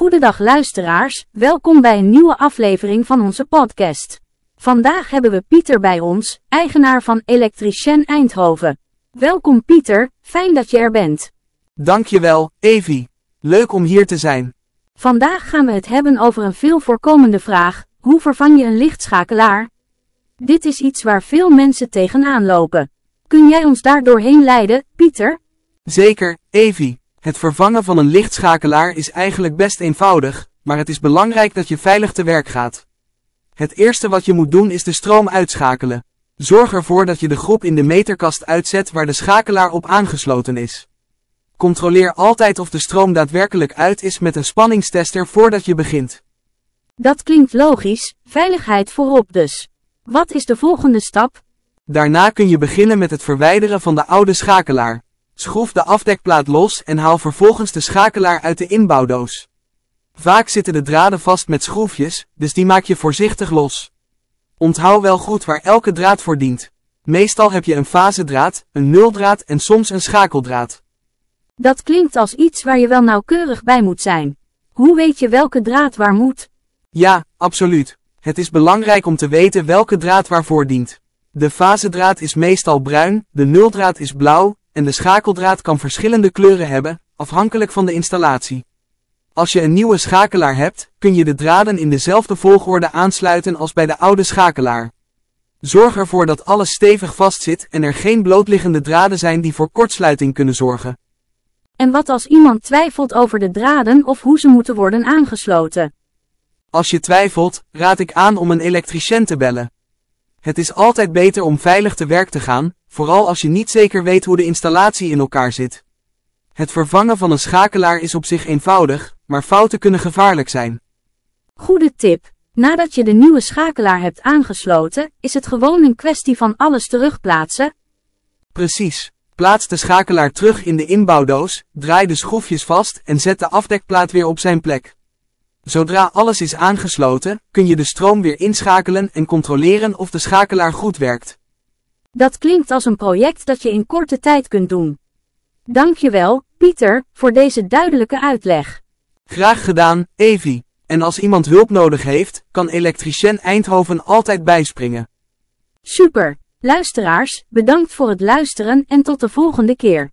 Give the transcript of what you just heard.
Goedendag luisteraars, welkom bij een nieuwe aflevering van onze podcast. Vandaag hebben we Pieter bij ons, eigenaar van Elektricien Eindhoven. Welkom Pieter, fijn dat je er bent. Dankjewel, Evie. Leuk om hier te zijn. Vandaag gaan we het hebben over een veel voorkomende vraag: hoe vervang je een lichtschakelaar? Dit is iets waar veel mensen tegenaan lopen. Kun jij ons daar doorheen leiden, Pieter? Zeker, Evie. Het vervangen van een lichtschakelaar is eigenlijk best eenvoudig, maar het is belangrijk dat je veilig te werk gaat. Het eerste wat je moet doen is de stroom uitschakelen. Zorg ervoor dat je de groep in de meterkast uitzet waar de schakelaar op aangesloten is. Controleer altijd of de stroom daadwerkelijk uit is met een spanningstester voordat je begint. Dat klinkt logisch, veiligheid voorop dus. Wat is de volgende stap? Daarna kun je beginnen met het verwijderen van de oude schakelaar. Schroef de afdekplaat los en haal vervolgens de schakelaar uit de inbouwdoos. Vaak zitten de draden vast met schroefjes, dus die maak je voorzichtig los. Onthoud wel goed waar elke draad voor dient. Meestal heb je een fasedraad, een nuldraad en soms een schakeldraad. Dat klinkt als iets waar je wel nauwkeurig bij moet zijn. Hoe weet je welke draad waar moet? Ja, absoluut. Het is belangrijk om te weten welke draad waarvoor dient. De fasedraad is meestal bruin, de nuldraad is blauw, en de schakeldraad kan verschillende kleuren hebben, afhankelijk van de installatie. Als je een nieuwe schakelaar hebt, kun je de draden in dezelfde volgorde aansluiten als bij de oude schakelaar. Zorg ervoor dat alles stevig vastzit en er geen blootliggende draden zijn die voor kortsluiting kunnen zorgen. En wat als iemand twijfelt over de draden of hoe ze moeten worden aangesloten? Als je twijfelt, raad ik aan om een elektricien te bellen. Het is altijd beter om veilig te werk te gaan, vooral als je niet zeker weet hoe de installatie in elkaar zit. Het vervangen van een schakelaar is op zich eenvoudig, maar fouten kunnen gevaarlijk zijn. Goede tip. Nadat je de nieuwe schakelaar hebt aangesloten, is het gewoon een kwestie van alles terugplaatsen? Precies. Plaats de schakelaar terug in de inbouwdoos, draai de schroefjes vast en zet de afdekplaat weer op zijn plek. Zodra alles is aangesloten, kun je de stroom weer inschakelen en controleren of de schakelaar goed werkt. Dat klinkt als een project dat je in korte tijd kunt doen. Dankjewel, Pieter, voor deze duidelijke uitleg. Graag gedaan, Evie. En als iemand hulp nodig heeft, kan Elektricien Eindhoven altijd bijspringen. Super. Luisteraars, bedankt voor het luisteren en tot de volgende keer.